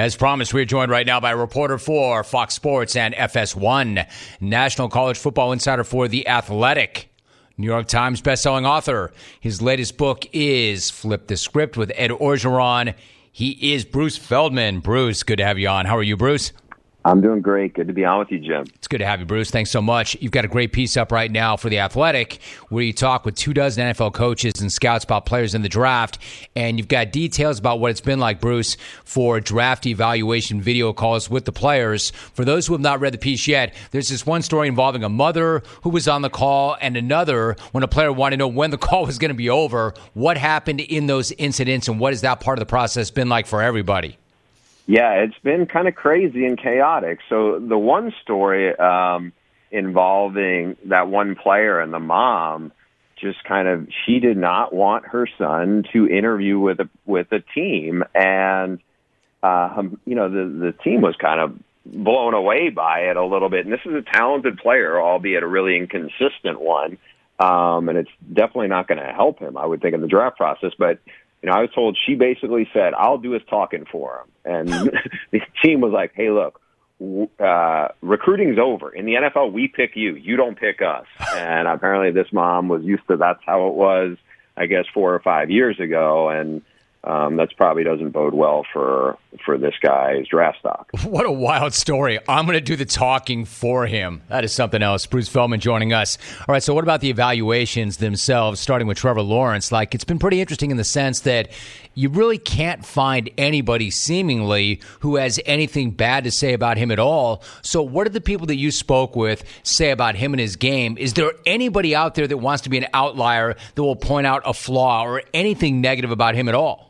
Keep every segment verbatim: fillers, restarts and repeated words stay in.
As promised, we're joined right now by a reporter for Fox Sports and F S one, National College Football Insider for The Athletic, New York Times bestselling author. His latest book is Flip the Script with Ed Orgeron. He is Bruce Feldman. Bruce, good to have you on. How are you, Bruce? I'm doing great. Good to be on with you, Jim. It's good to have you, Bruce. Thanks so much. You've got a great piece up right now for The Athletic where you talk with two dozen N F L coaches and scouts about players in the draft, and you've got details about what it's been like, Bruce, for draft evaluation video calls with the players. For those who have not read the piece yet, there's this one story involving a mother who was on the call and another when a player wanted to know when the call was going to be over. What happened in those incidents, and what has that part of the process been like for everybody? Yeah, it's been kind of crazy and chaotic. So the one story um, involving that one player and the mom, just kind of, she did not want her son to interview with a, with a team. And, uh, you know, the, the team was kind of blown away by it a little bit. And this is a talented player, albeit a really inconsistent one. Um, and it's definitely not going to help him, I would think, in the draft process. But you know, I was told she basically said, I'll do his talking for him. And the team was like, hey, look, uh, recruiting's over. In the N F L, we pick you. You don't pick us. And apparently this mom was used to that's how it was, I guess, four or five years ago. And um, that's probably doesn't bode well for for this guy's draft stock. What a wild story. I'm going to do the talking for him. That is something else. Bruce Feldman joining us. All right, so what about the evaluations themselves, starting with Trevor Lawrence? Like, it's been pretty interesting in the sense that you really can't find anybody seemingly who has anything bad to say about him at all. So what did the people that you spoke with say about him and his game? Is there anybody out there that wants to be an outlier that will point out a flaw or anything negative about him at all?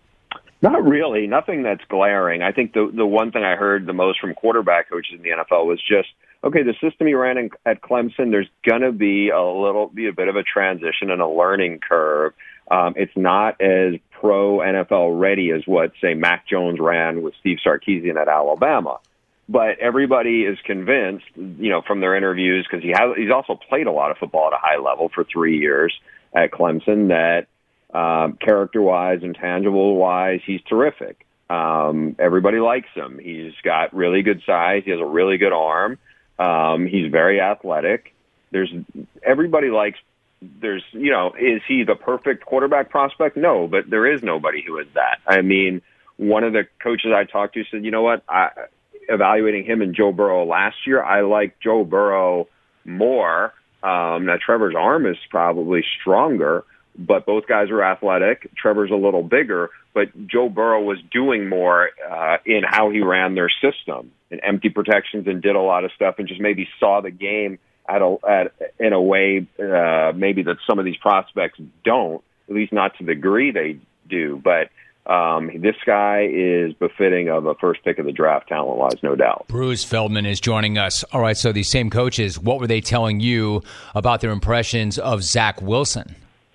Not really. Nothing that's glaring. I think the the one thing I heard the most from quarterback coaches in the N F L was just, okay, the system he ran in, at Clemson, there's going to be a little, be a bit of a transition and a learning curve. Um, it's not as pro N F L ready as what, say, Mac Jones ran with Steve Sarkisian at Alabama. But everybody is convinced, you know, from their interviews, because he has, he's also played a lot of football at a high level for three years at Clemson, that Um, character-wise and tangible-wise, he's terrific. Um, everybody likes him. He's got really good size. He has a really good arm. Um, he's very athletic. There's everybody likes. There's you know, is he the perfect quarterback prospect? No, but there is nobody who is that. I mean, one of the coaches I talked to said, you know what? I, evaluating him and Joe Burrow last year, I like Joe Burrow more. Um, now Trevor's arm is probably stronger, but both guys are athletic. Trevor's a little bigger, but Joe Burrow was doing more uh, in how he ran their system and empty protections and did a lot of stuff and just maybe saw the game at a, at, in a way uh, maybe that some of these prospects don't, at least not to the degree they do. But um, this guy is befitting of a first pick of the draft talent-wise, no doubt. Bruce Feldman is joining us. All right, so these same coaches, what were they telling you about their impressions of Zach Wilson?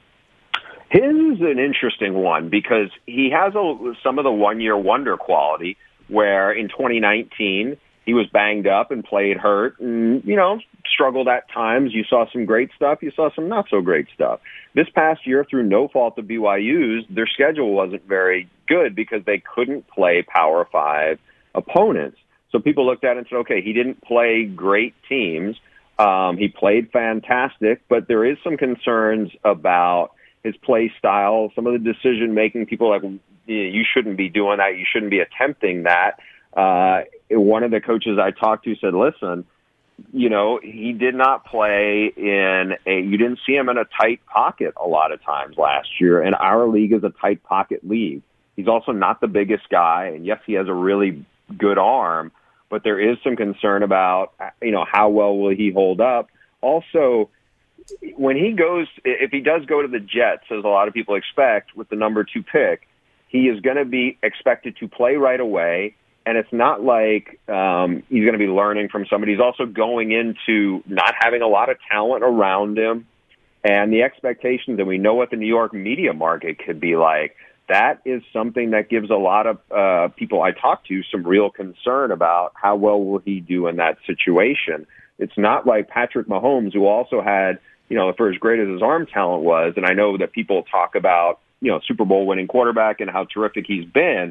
His is an interesting one because he has a, some of the one-year wonder quality where in twenty nineteen he was banged up and played hurt and, you know, struggled at times. You saw some great stuff. You saw some not-so-great stuff. This past year, through no fault of B Y U's, their schedule wasn't very good because they couldn't play Power Five opponents. So people looked at it and said, okay, he didn't play great teams. Um, he played fantastic, but there is some concerns about his play style, some of the decision-making. People like, you shouldn't be doing that. You shouldn't be attempting that. Uh, one of the coaches I talked to said, listen, you know, he did not play in a, you didn't see him in a tight pocket a lot of times last year, and our league is a tight pocket league. He's also not the biggest guy, and yes, he has a really good arm, but there is some concern about, you know, how well will he hold up. Also, when he goes, if he does go to the Jets, as a lot of people expect, with the number two pick, he is going to be expected to play right away. And it's not like um, he's going to be learning from somebody. He's also going into not having a lot of talent around him. And the expectations, and we know what the New York media market could be like, that is something that gives a lot of uh, people I talk to some real concern about how well will he do in that situation. It's not like Patrick Mahomes, who also had, you know, for as great as his arm talent was, and I know that people talk about, you know, Super Bowl winning quarterback and how terrific he's been,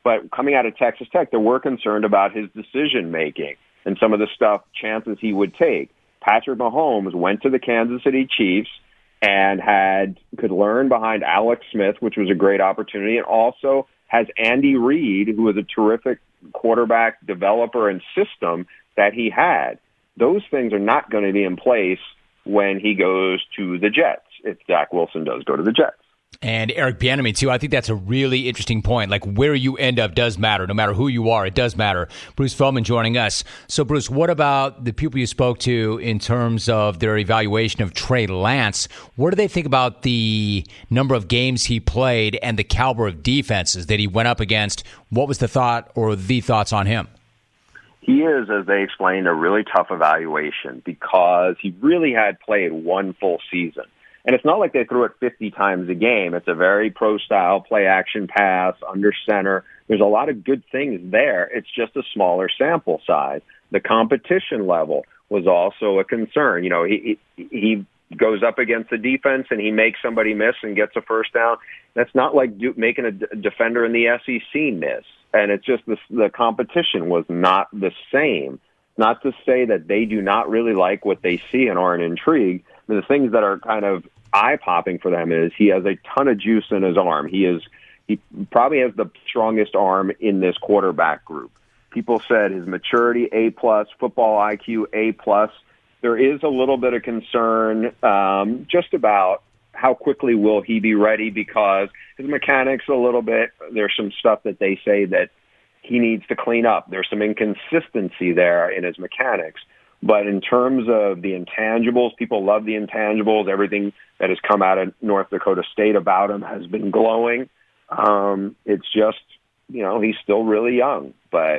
But coming out of Texas Tech, they were concerned about his decision-making and some of the stuff, chances he would take. Patrick Mahomes went to the Kansas City Chiefs and had could learn behind Alex Smith, which was a great opportunity, and also has Andy Reid, who was a terrific quarterback developer and system that he had. Those things are not going to be in place when he goes to the Jets, if Zach Wilson does go to the Jets. And Eric Bieniemy, too. I think that's a really interesting point. Like, where you end up does matter. No matter who you are, it does matter. Bruce Feldman joining us. So, Bruce, what about the people you spoke to in terms of their evaluation of Trey Lance? What do they think about the number of games he played and the caliber of defenses that he went up against? What was the thought or the thoughts on him? He is, as they explained, a really tough evaluation because he really had played one full season. And it's not like they threw it fifty times a game. It's a very pro-style play-action pass, under center. There's a lot of good things there. It's just a smaller sample size. The competition level was also a concern. You know, he he goes up against the defense and he makes somebody miss and gets a first down. That's not like do, making a d- defender in the S E C miss. And it's just the, the competition was not the same. Not to say that they do not really like what they see and aren't intrigued. I mean, the things that are kind of eye-popping for them is he has a ton of juice in his arm. He is he probably has the strongest arm in this quarterback group. People said his maturity, A plus, football I Q, A plus. There is a little bit of concern um, just about how quickly will he be ready because his mechanics a little bit. There's some stuff that they say that he needs to clean up. There's some inconsistency there in his mechanics. But in terms of the intangibles, people love the intangibles. Everything that has come out of North Dakota State about him has been glowing. Um, it's just, you know, he's still really young, but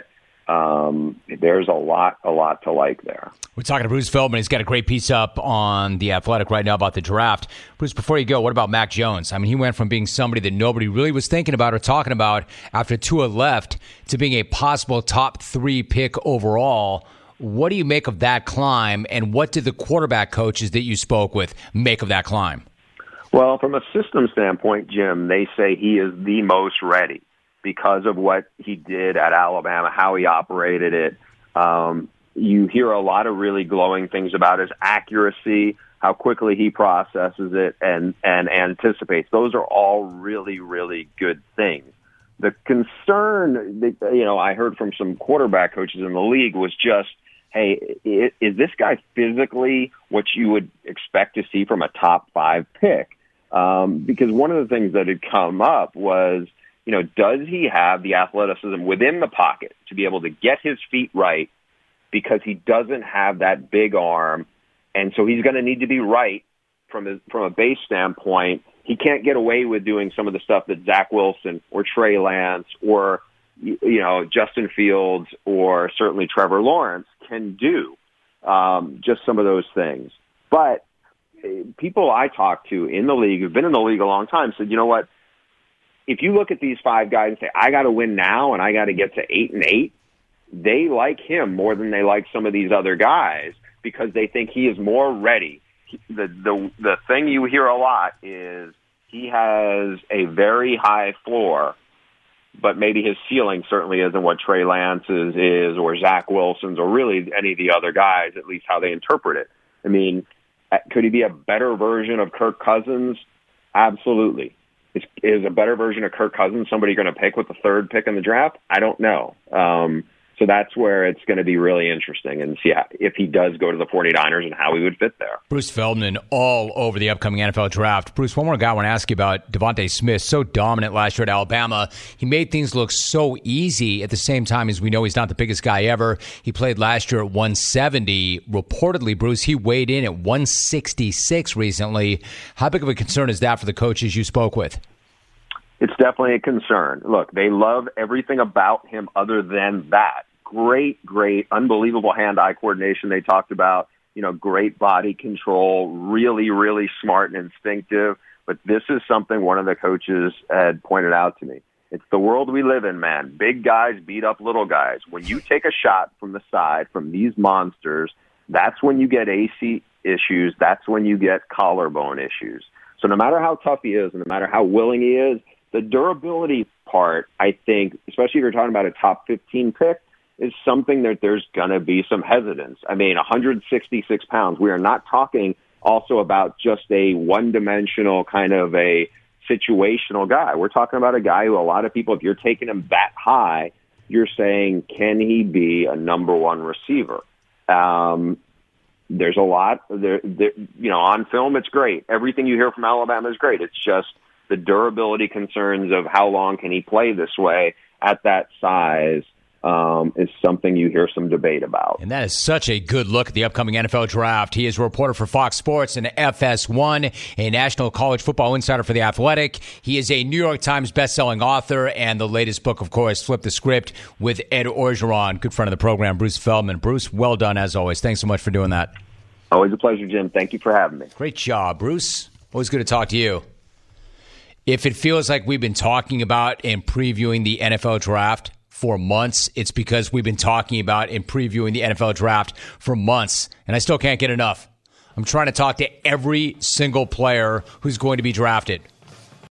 um, there's a lot, a lot to like there. We're talking to Bruce Feldman. He's got a great piece up on The Athletic right now about the draft. Bruce, before you go, what about Mac Jones? I mean, he went from being somebody that nobody really was thinking about or talking about after Tua left to being a possible top three pick overall. What do you make of that climb, and what did the quarterback coaches that you spoke with make of that climb? Well, from a system standpoint, Jim, they say he is the most ready because of what he did at Alabama, how he operated it. Um, you hear a lot of really glowing things about his accuracy, how quickly he processes it and, and anticipates. Those are all really, really good things. The concern, that, you know, I heard from some quarterback coaches in the league was just, hey, is this guy physically what you would expect to see from a top five pick? Um, because one of the things that had come up was, you know, does he have the athleticism within the pocket to be able to get his feet right because he doesn't have that big arm, and so he's going to need to be right from his, from a base standpoint. He can't get away with doing some of the stuff that Zach Wilson or Trey Lance or, you know, Justin Fields or certainly Trevor Lawrence can do, um, just some of those things. But people I talk to in the league who've been in the league a long time said, you know what, if you look at these five guys and say, I got to win now and I got to get to eight and eight, they like him more than they like some of these other guys because they think he is more ready. The, the, the thing you hear a lot is he has a very high floor, but maybe his ceiling certainly isn't what Trey Lance's is or Zach Wilson's or really any of the other guys, at least how they interpret it. I mean, could he be a better version of Kirk Cousins? Absolutely. Is, is a better version of Kirk Cousins somebody going to pick with the third pick in the draft? I don't know. Um, so that's where it's going to be really interesting and see how, if he does go to the 49ers and how he would fit there. Bruce Feldman all over the upcoming N F L draft. Bruce, one more guy I want to ask you about, Devontae Smith, so dominant last year at Alabama. He made things look so easy at the same time as we know he's not the biggest guy ever. He played last year at one seventy. Reportedly, Bruce, he weighed in at one sixty-six recently. How big of a concern is that for the coaches you spoke with? It's definitely a concern. Look, they love everything about him other than that. Great, great, unbelievable hand-eye coordination they talked about. You know, great body control, really, really smart and instinctive. But this is something one of the coaches had pointed out to me. It's the world we live in, man. Big guys beat up little guys. When you take a shot from the side from these monsters, that's when you get A C issues. That's when you get collarbone issues. So no matter how tough he is and no matter how willing he is, the durability part, I think, especially if you're talking about a top fifteen pick, is something that there's going to be some hesitance. I mean, one hundred sixty-six pounds. We are not talking also about just a one-dimensional kind of a situational guy. We're talking about a guy who a lot of people, if you're taking him that high, you're saying, can he be a number one receiver? Um, there's a lot there, there, you know, on film, it's great. Everything you hear from Alabama is great. It's just the durability concerns of how long can he play this way at that size. Um, is something you hear some debate about. And that is such a good look at the upcoming N F L draft. He is a reporter for Fox Sports and F S one, a national college football insider for The Athletic. He is a New York Times bestselling author, and the latest book, of course, Flip the Script with Ed Orgeron, good friend of the program, Bruce Feldman. Bruce, well done as always. Thanks so much for doing that. Always a pleasure, Jim. Thank you for having me. Great job, Bruce. Always good to talk to you. If it feels like we've been talking about and previewing the N F L draft for months, it's because we've been talking about and previewing the N F L draft for months, and I still can't get enough. I'm trying to talk to every single player who's going to be drafted.